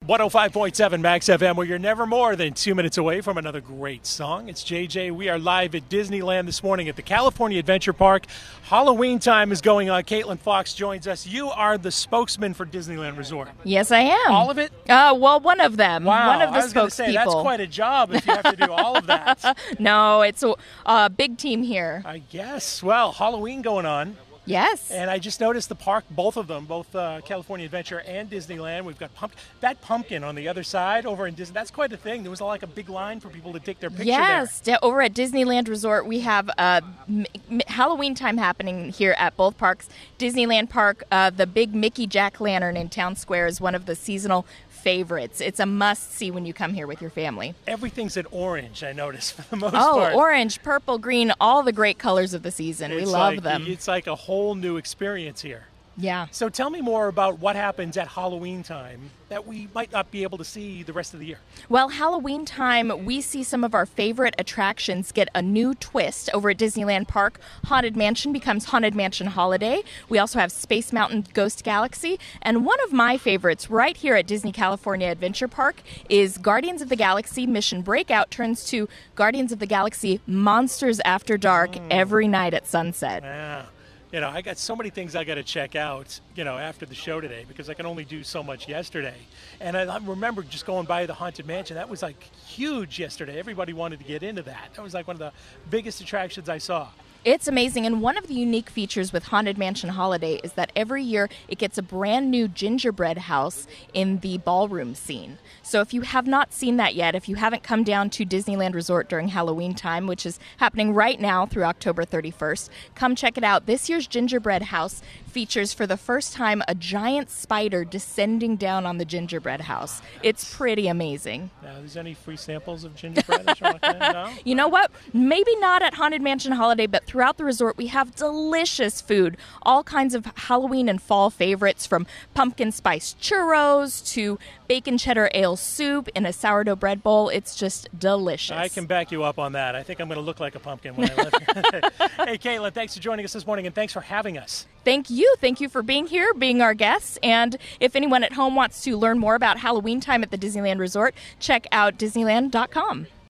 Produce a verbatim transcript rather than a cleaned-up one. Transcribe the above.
one oh five point seven Max F M, where you're never more than two minutes away from another great song. It's J J. We are live at Disneyland this morning at the California Adventure Park. Halloween time is going on. Caitlin Fox joins us. You are the spokesman for Disneyland Resort. Yes, I am. All of it? Uh, well, one of them. Wow. One of the I was going to say, that's quite a job if you have to do all of that. No, it's a, a big team here. I guess. Well, Halloween going on. Yes. And I just noticed the park, both of them, both uh, California Adventure and Disneyland. We've got pump- that pumpkin on the other side over in Disney. That's quite a thing. There was like a big line for people to take their picture yes. there. Yes. Over at Disneyland Resort, we have uh, m- m- Halloween time happening here at both parks. Disneyland Park, uh, the big Mickey jack-lantern in Town Square is one of the seasonal favorites. It's a must-see when you come here with your family. Everything's in orange, I noticed, for the most oh, part. Oh, orange, purple, green, all the great colors of the season. It's we love like, them. It's like a whole new experience here. Yeah. So tell me more about what happens at Halloween time that we might not be able to see the rest of the year. Well, Halloween time, we see some of our favorite attractions get a new twist over at Disneyland Park. Haunted Mansion becomes Haunted Mansion Holiday. We also have Space Mountain Ghost Galaxy. And one of my favorites right here at Disney California Adventure Park is Guardians of the Galaxy Mission Breakout turns to Guardians of the Galaxy Monsters After Dark mm. every night at sunset. Yeah. You know, I got so many things I got to check out, you know, after the show today because I can only do so much yesterday. And I, I remember just going by the Haunted Mansion. That was, like, huge yesterday. Everybody wanted to get into that. That was, like, one of the biggest attractions I saw. It's amazing, and one of the unique features with Haunted Mansion Holiday is that every year it gets a brand new gingerbread house in the ballroom scene. So if you have not seen that yet, if you haven't come down to Disneyland Resort during Halloween time, which is happening right now through October thirty-first, come check it out. This year's gingerbread house features for the first time a giant spider descending down on the gingerbread house. It's pretty amazing. Now, is there any free samples of gingerbread or something like that? No? You know what? Maybe not at Haunted Mansion Holiday, but throughout the resort, we have delicious food. All kinds of Halloween and fall favorites, from pumpkin spice churros to bacon cheddar ale soup in a sourdough bread bowl. It's just delicious. I can back you up on that. I think I'm going to look like a pumpkin when I leave here. Hey, Caitlin, thanks for joining us this morning, and thanks for having us. Thank you. Thank you for being here, being our guests. And if anyone at home wants to learn more about Halloween time at the Disneyland Resort, check out Disneyland dot com.